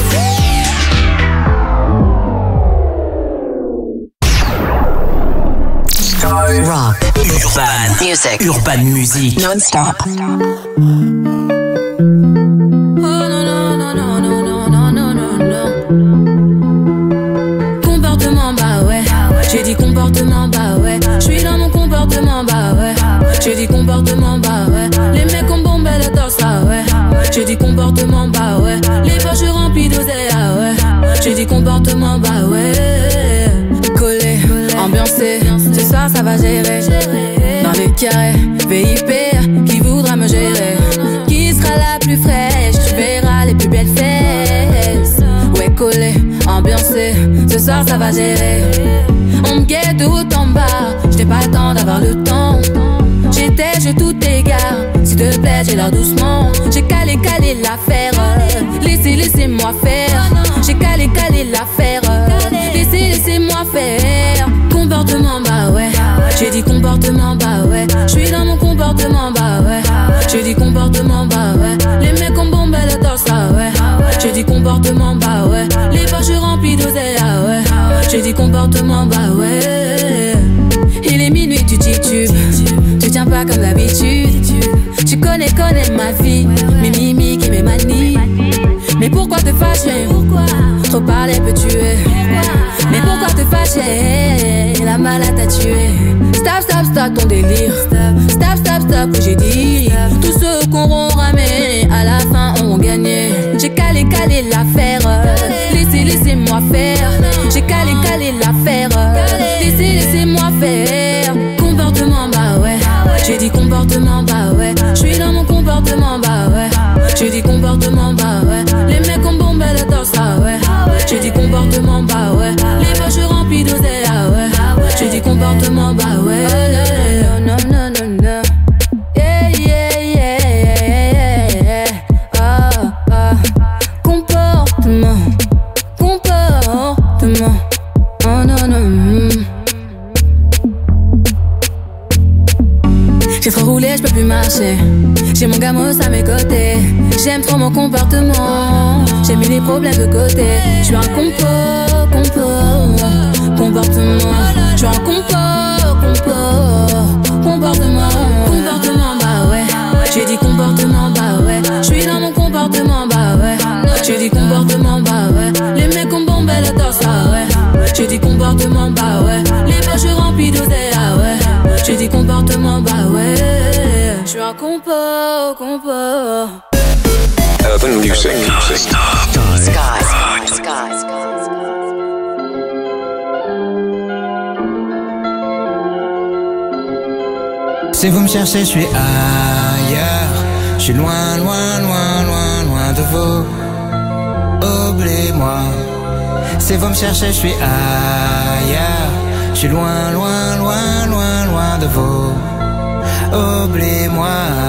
Rock, urban music, urban music, non-stop. Comportement, bah ouais. J'ai dit comportement, bah ouais. J'suis dans mon comportement, bah ouais. J'ai dit comportement, bah ouais. Les mecs ont bombé le torse, ah ouais. J'ai dit comportement, bah ouais. Les poches remplies d'oseille, ah ouais. J'ai dit comportement, bah ouais. Collé, ambiancé, ce soir ça va gérer. Dans le carré, VIP, qui voudra me gérer? Qui sera la plus fraîche? Tu verras les plus belles fesses. Ouais, collé, ambiancé, ce soir ça va gérer. On me guette tout en bas, j'n'ai pas le temps d'avoir le temps. J'ai tout égard, s'il te plaît j'ai l'air doucement. J'ai calé l'affaire, laissez-moi faire. J'ai calé l'affaire, laissez-moi faire. Comportement, bah ouais. J'ai dit comportement, bah ouais. J'suis dans mon comportement, bah ouais. J'ai dit comportement, bah ouais. Les mecs ont bombé le torse, ah ouais. J'ai dit comportement, bah ouais. Les poches remplies d'oseille, ah ouais. J'ai dit comportement, bah ouais. Il est minuit, tu titubes. Tu tiens pas comme d'habitude. Tu connais ma vie. Mes mimiques et mes manies. Mais pourquoi te fâcher? Trop parler peut tuer. Mais pourquoi te fâcher? La malade t'a tué. Stop ton délire. Stop que j'ai dit. Tous ceux qu'on auront ramé à la fin ont gagné. J'ai calé l'affaire. Laissez-moi faire. J'ai calé l'affaire. Laissez-moi faire. Comportement, bah ouais. J'ai dit comportement, bah ouais. J'suis dans mon comportement, bah ouais. J'ai dit comportement, bah ouais. Les mecs ont bombé le torse, ah ouais. J'ai dit comportement, bah ouais. Les poches remplies d'oseille, ah ouais. J'ai dit comportement, bah ouais. Non. Yeah. Comportement. Oh non. rouler, je peux plus marcher. J'ai mon gamos à mes côtés. J'aime trop mon comportement. J'ai mis les problèmes de côté. Je suis un comportement. Je suis un comportement, bah ouais. J'ai dit comportement, bah ouais. Je suis dans mon comportement, bah ouais. J'ai dit comportement, bah ouais. Les mecs ont bombé le torse, ah ouais. J'ai dit comportement, bah ouais. Les poches remplies d'oseille, ah ouais. J'ai dit comportement, bah ouais. Je suis un compo. Urban Music. Si vous me cherchez, je suis ailleurs. Je suis loin de vous. Oubliez-moi. Si vous me cherchez, je suis ailleurs. Je suis loin de vous. Oubliez-moi.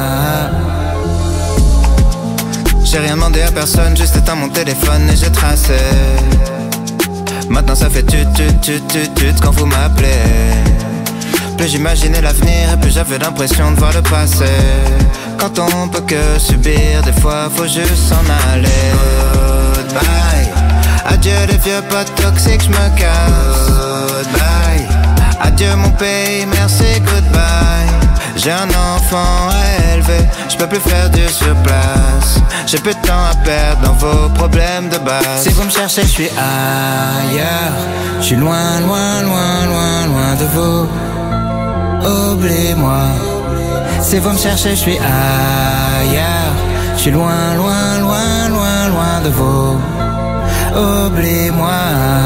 J'ai rien demandé à personne, juste éteint mon téléphone et j'ai tracé. Maintenant ça fait tut quand vous m'appelez. Plus j'imaginais l'avenir et plus j'avais l'impression de voir le passé. Quand on peut que subir, des fois faut juste s'en aller. Goodbye. Adieu les vieux potes toxiques, j'me casse. Goodbye. Adieu mon pays, merci, goodbye. J'ai un enfant à élever, j'peux plus faire du surplace. J'ai plus de temps à perdre dans vos problèmes de base. Si vous me cherchez, je suis ailleurs. Je suis loin de vous. Oubliez-moi. Si vous me cherchez, je suis ailleurs. Je suis loin de vous. Oubliez-moi.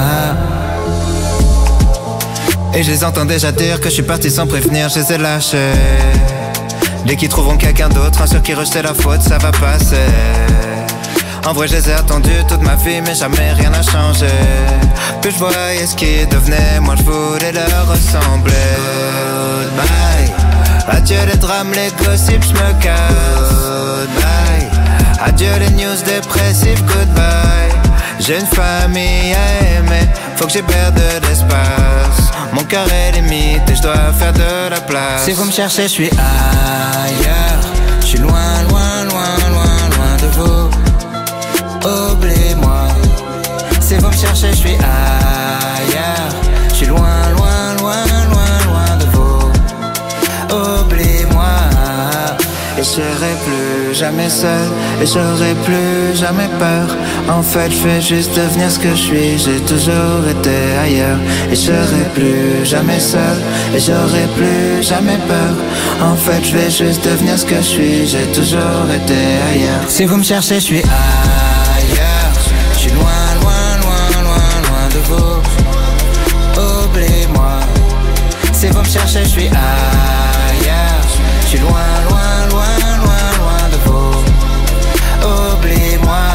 Et je les entends déjà dire que je suis parti sans prévenir, je les ai lâchés. Dès qu'ils trouveront quelqu'un d'autre, un sur qui rejeter la faute, ça va passer. En vrai je les ai attendus toute ma vie, mais jamais rien n'a changé. Plus je voyais ce qu'ils devenaient, moi je voulais leur ressembler. Goodbye. Adieu les drames, les gossips, je me casse. Goodbye. Adieu les news dépressives, goodbye. J'ai une famille à aimer, faut que j'ai perdu de l'espace. Mon cœur est limite et je dois faire de la place. Si vous me cherchez, je suis ailleurs. Je suis loin de vous. Oubliez-moi. Si vous me cherchez, je suis ailleurs. Je suis loin de vous. Oubliez-moi. Et je serai plus jamais seul, et j'aurai plus jamais peur. En fait, je vais juste devenir ce que je suis. J'ai toujours été ailleurs. Et je serai plus jamais seul, et j'aurai plus jamais peur. En fait, je vais juste devenir ce que je suis. J'ai toujours été ailleurs. Si vous me cherchez, je suis ailleurs. Je suis loin de vous. Oubliez-moi. Si vous me cherchez, je suis ailleurs. Je suis loin de vous. Oubliez-moi.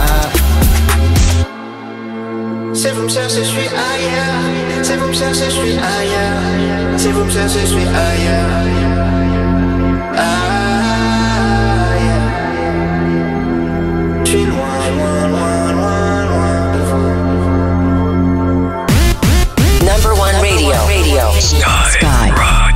Si vous me cherchez, je suis ailleurs. Si vous me cherchez, je suis ailleurs. Si vous me cherchez, je suis ailleurs. Je suis loin de vous. Number one radio. Sky.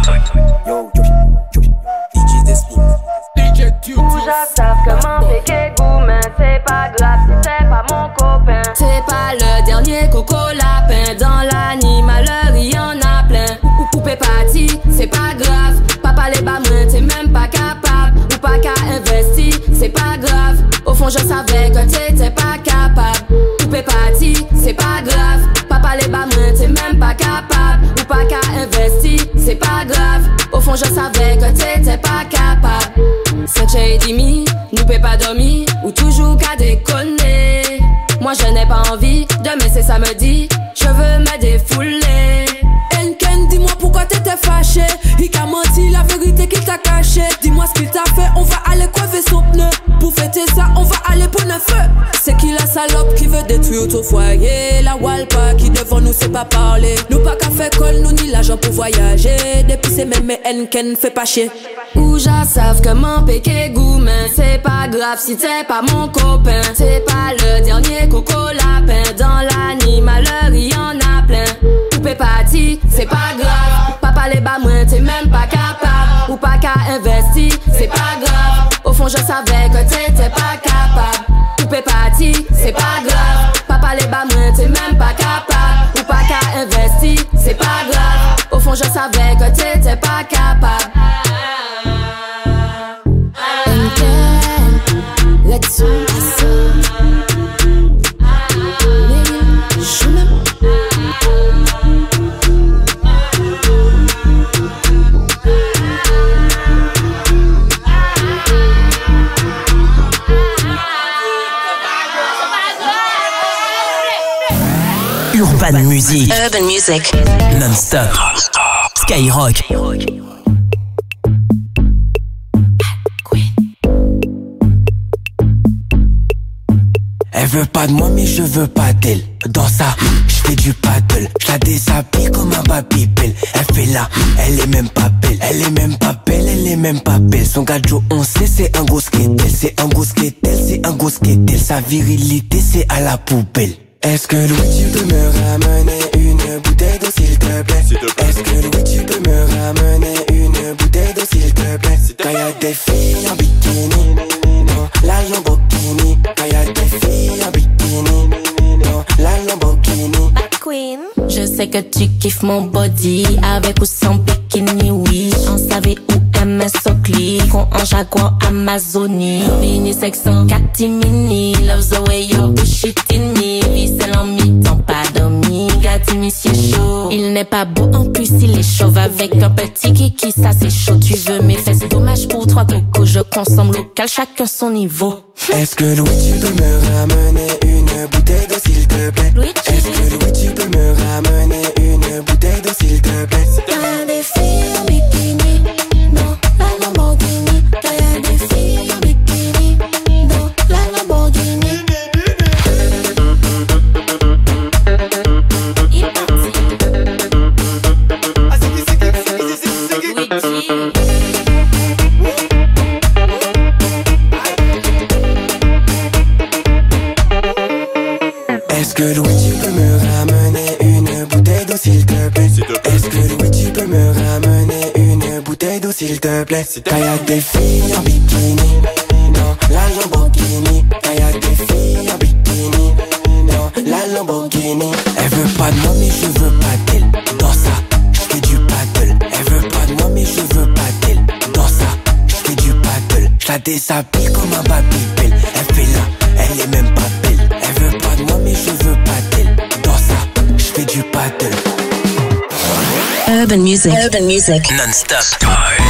Déjà savent comment péquer goût, mais c'est pas grave si c'est pas mon copain. C'est pas le dernier coco lapin. Dans l'animaleur, il y en a plein. Poupée parti, c'est pas grave. Papa les bas moins, t'es même pas capable. Ou pas qu'à investir, c'est pas grave. Au fond, je savais que t'étais pas capable. Poupée parti, c'est pas grave. Papa les bas moins, t'es même pas capable. Ou pas qu'à investir, c'est pas grave. Au fond, je savais que t'étais pas capable. C'est chez Dimi, nous peut pas dormir. Ou toujours qu'à déconner. Moi je n'ai pas envie de me laisser samedi. Je veux me défouler. Enken, dis-moi pourquoi t'étais fâché. Il t'a menti la vérité qu'il t'a caché. Dis-moi ce qu'il t'a fait, on va aller crever son pneu. Pour fêter ça, on va aller pour un feu. C'est qui la salope qui veut détruire ton foyer? La Walpa qui devant nous sait pas parler. Nous pas qu'à faire colle, nous ni l'argent pour voyager. Depuis c'est même Enken fait pas chier. Ou j'en savent comment péquer goût, mais c'est pas grave si t'es pas mon copain. C'est pas le dernier coco lapin. Dans l'animaleur, il y en a plein. Poupée parti, c'est pas grave. Papa les bas moins, t'es même pas capable. Ou pas qu'à investir. c'est pas grave. Au fond je savais que t'étais pas capable. Coupé parti, c'est pas grave. Papa les bas moi t'es même pas capable. Ou pas qu'à investir, c'est pas grave. Au fond je savais que t'étais pas capable. Let's go. Urban Music. Urban Music. Non-stop. Skyrock. Elle veut pas de moi mais je veux pas d'elle. Dans ça, je fais du paddle. Je la déshabille comme un babybel. Elle fait là, elle est même pas belle. Elle est même pas belle, elle est même pas belle. Son gadjo on sait c'est un gros skatel. C'est un gros skatel, c'est un gros skatel. Sa virilité c'est à la poubelle. Est-ce que Louis tu peux me ramener une bouteille d'eau s'il te plaît? Est-ce que Louis tu peux me ramener une bouteille d'eau s'il te plaît? Quand y'a des filles en bikini, non, la Lamborghini. Quand y'a des filles en bikini, non, la Lamborghini. Queen. Je sais que tu kiffes mon body, avec ou sans bikini, oui. On savait où MS Oakley, con en Jaguar Amazonie. Vini section catimini, loves the way you push it in me. Vissel en mi-temps, pas dormi, gâti monsieur chaud. Il n'est pas beau en plus, il est chauve avec un petit kiki, ça c'est chaud. Tu veux mes fesses, dommage pour trois cocos, je consomme local, chacun son niveau. Est-ce que Louis tu peux me ramener une bouteille d'eau s'il te plaît? Est-ce que Louis tu peux me ramener une bouteille d'eau s'il te plaît? Quand y'a des filles en bikini, non, la Lamborghini. Quand y'a des filles en bikini, non, la Lamborghini. Est-ce que Louis tu peux me ramener une bouteille d'eau s'il te plaît? Est-ce que Louis tu peux me ramener une bouteille d'eau s'il te plaît? Quand y'a des filles en bikini, non, la Lamborghini. Quand y'a des filles en bikini, non, la Lamborghini. Elle veut pas de moi mais je veux pas d'elle. Dans ça, je fais du paddle. Elle veut pas de moi mais je veux pas d'elle. Dans ça, je fais du paddle. Je la déshabille comme un babybel. Elle fait là, elle est même pas belle. Elle veut pas de moi mais je veux pas d'elle. Dans ça, je fais du paddle. Urban Music. Urban Music. Non-stop.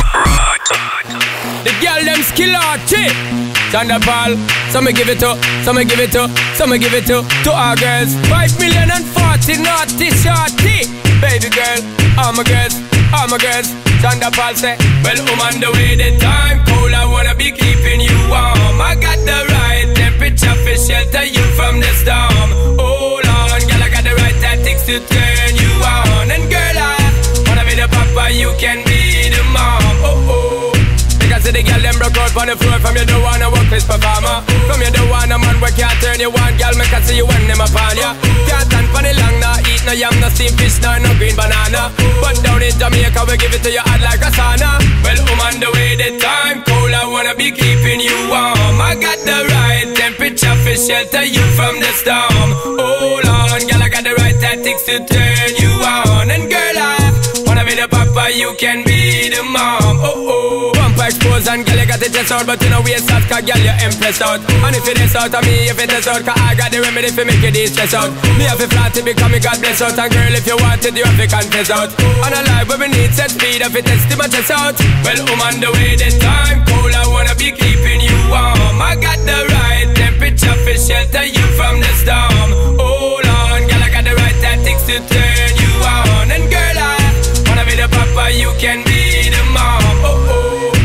The girl them skill out, chick. Thunderball, some me give it to, some me give it to, some me give it to our girls. 5 million and 40 naughty shorty. Baby girl, all my girls, all my girls. Thunderball say, well, on the way the time cold, I wanna be keeping you warm. I got the right temperature for shelter you from the storm. Hold on, girl, I got the right tactics to turn you on. And girl, I wanna be the papa, you can be the mom. Oh oh. Because the girl them broke out on the floor. From you don't wanna work this performer. From you don't wanna man where can't turn you on. Girl, make I see you when them upon ya. Can't stand for the long, nah eat no yam, no steamed fish, no green banana. But down in Jamaica we give it to you hot like a sauna. Well, on the way the time cold, I wanna be keeping you warm. I got the right temperature for shelter you from the storm. Hold on, girl, I got the right tactics to turn you on. And girl, I wanna be the papa, you can be the mom. Oh oh. Expose and girl you got it chest out, but you know waste out, cause girl you impressed out. And if it is out of me, if it is out, cause I got the remedy for make you de-stress out. Me have to flat to become me God bless out. And girl if you want it, you have to confess out. On a life where we need set speed, if it test my chest out. Well, on the way the time cold, I wanna be keeping you warm. I got the right temperature for shelter you from the storm. Hold on, girl, I got the right tactics to turn you on. And girl, I wanna be the papa, you can be the mom. Oh oh.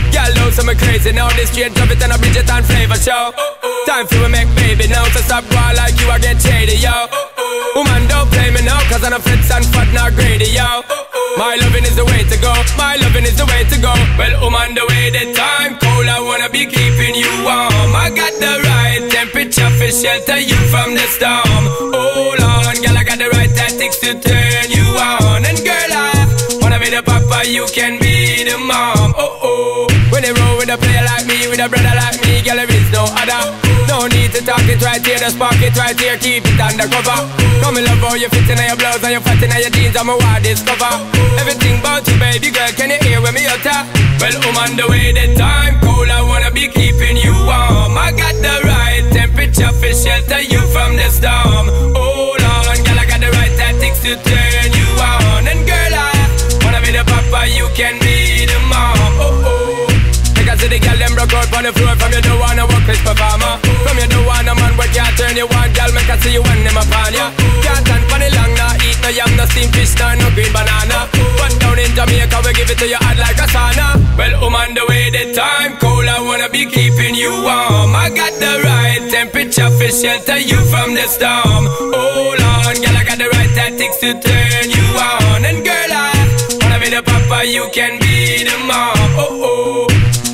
So me crazy now, this straight drop it and a Bridget and flavor show. Time for we make baby now, so stop going like you, I get shady, yo. Woman, don't play me now, cause I'm a fits and fat, not greedy, yo. My loving is the way to go, my loving is the way to go. Well, on the way the time cold, I wanna be keeping you warm. I got the right temperature for shelter you from the storm. Hold on, girl, I got the right tactics to turn you on. And girl, I wanna be the papa, you can be the mom. Oh oh. When they roll with a player like me, with a brother like me, girl, there is no other. No need to talk it right here, just spark it right here, keep it undercover. Come and love how you fit in your blouse and you fat in your jeans, I'm a wild discover. Everything about you, baby girl, can you hear when me utter? Well, on the way the time cold, I wanna be keeping you warm. I got the right temperature for shelter you from the storm. Hold on, girl, I got the right tactics to turn you on. And girl, I wanna be the papa, you can be the mom. Oh oh. Because the girl them broke out on the floor. From you don't wanna work with performer. From you don't wanna man but can't turn you on. Girl, make I see you when them upon ya. Can't stand for the long, nah eat no yam, no steamed fish, no green banana. But down in Jamaica we give it to you hot like a sauna. Well, on the way the time cold, I wanna be keeping you warm. I got the right temperature for shelter you from the storm. Hold on, girl, I got the right tactics to turn you on. And girl, I wanna be the papa, you can be the mom. Oh oh.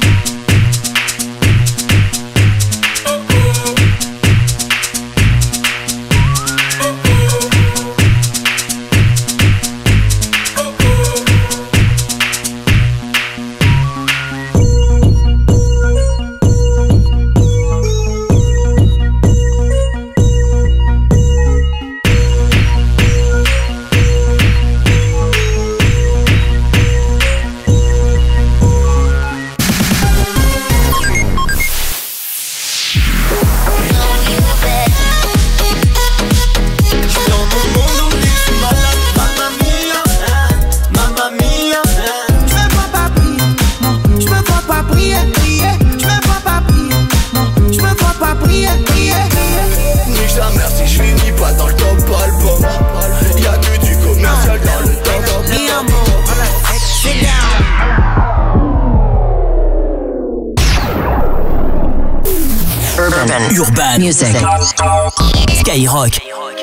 Urban Music. Skyrock.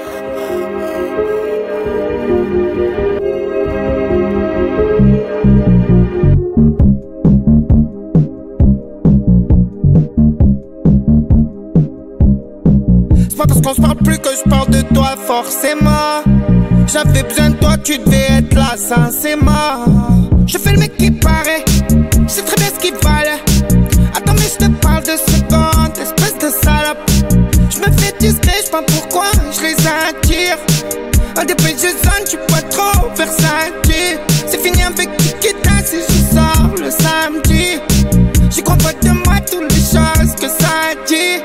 C'est pas parce qu'on se parle plus que je parle de toi forcément. J'avais besoin de toi, tu devais être là, ça c'est mort. Je fais le mec qui paraît, je sais très bien ce qu'il valait. Attends mais je te parle de secondes, espèce de salope. Je me fais discret, je sais pas pourquoi je les attire. Un des je zone, je suis pas trop versatile. C'est fini avec Kikita si je sors le samedi. J'y crois pas de moi toutes les choses que ça dit.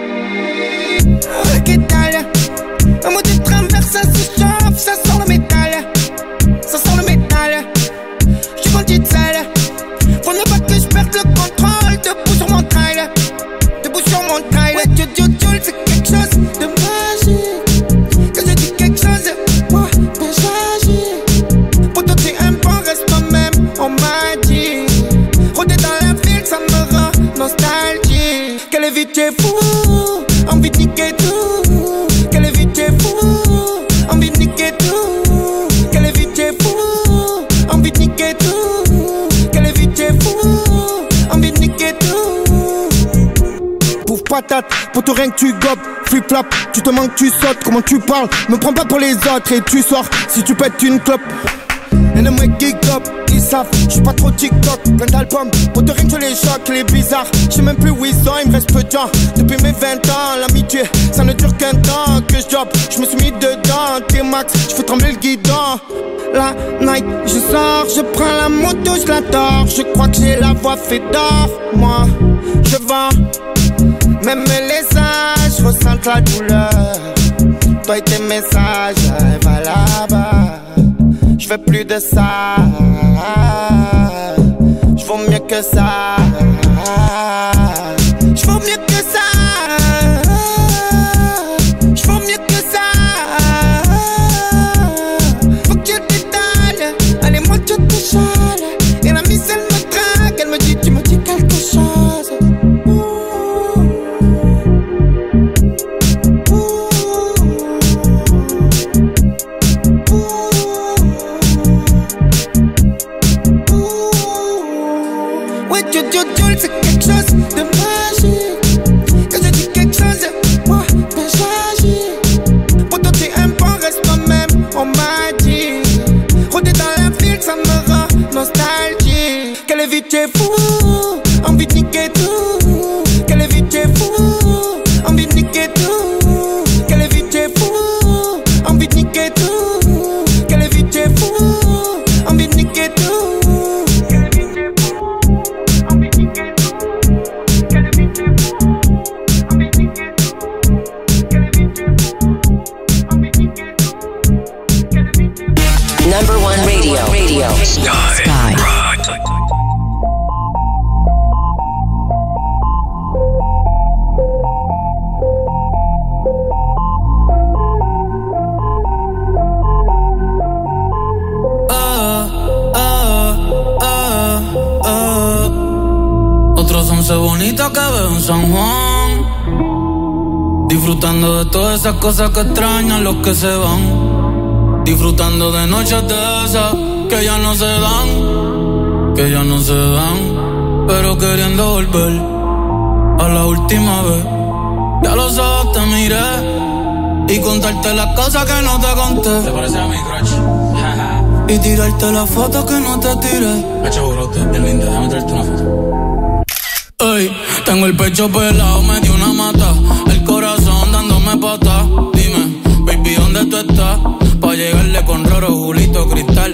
Qu'est-ce un mot de travers, ça se chauffe, ça sent le métal. Ça sent le métal. J'suis bandit sale. Faut ne pas que je perde le contrôle. Debout sur mon trail. Debout sur mon trail. Ouais, Joule, c'est quelque chose de magique. Quand je dis quelque chose, moi, ben j'agis. Pour toi, t'es un bon, reste toi-même, on m'a dit. Rôder dans la ville, ça me rend nostalgique. Quelle vie t'es fou, envie de niquer tout. Quelle vie t'es fou, envie de niquer tout. Quelle vie t'es fou, envie de niquer tout. Quelle vie t'es fou, envie de niquer tout. Pauvre patate, pour tout rien que tu gobes. Flip-flap, tu te manques, tu sautes. Comment tu parles, me prends pas pour les autres. Et tu sors, si tu pètes une clope. Et le mec geek up, ils savent, j'suis pas trop TikTok. Plein d'albums, pour te rien que je les choque, les bizarres. J'sais même plus où ils sont, il me reste peu de gens. Depuis mes 20 ans, l'amitié, ça ne dure qu'un temps que je job. J'me suis mis dedans, T-Max, j'fais trembler le guidon. La night, je sors, je prends la moto, je la dors. Je crois que j'ai la voix fait d'or. Moi, je vends, même les âges ressentent la douleur. Toi et tes messages, va là-bas. Je veux plus de ça. Je vaux mieux que ça. Je vaux mieux que ça. Je vaux mieux que ça. Faut que je t'étale. Allez, moi je te chale. Et la mise elle me traque. Elle me dit, tu me dis quelque chose. C'est quelque chose de magique. Quand je dis quelque chose, moi, ben j'agis. Pour toi t'es un bon, reste toi-même, on m'a dit. Rôder dans la ville, ça me rend nostalgique. Quelle vie t'es fou, envie de niquer tout. Quelle vie t'es fou, envie de niquer tout. Quelle vie t'es fou, envie de niquer tout. Quelle vie t'es fou, envie de niquer tout. Number one radio. Sky. Otros 11 bonitas que veo en San Juan, disfrutando de todas esas cosas que extrañan los que se van. Disfrutando de noches de esas que ya no se dan, que ya no se dan, pero queriendo volver a la última vez. Ya los ojos te miré y contarte las cosas que no te conté. ¿Te parece a mi crush? Y tirarte las fotos que no te tiré. Pecho brote, bien linda, déjame traerte una foto. Ey, tengo el pecho pelado, me dio una mata, el corazón dándome patas. Dime, baby, ¿dónde tú estás? Pa' llegarle con Roro, Julito, Cristal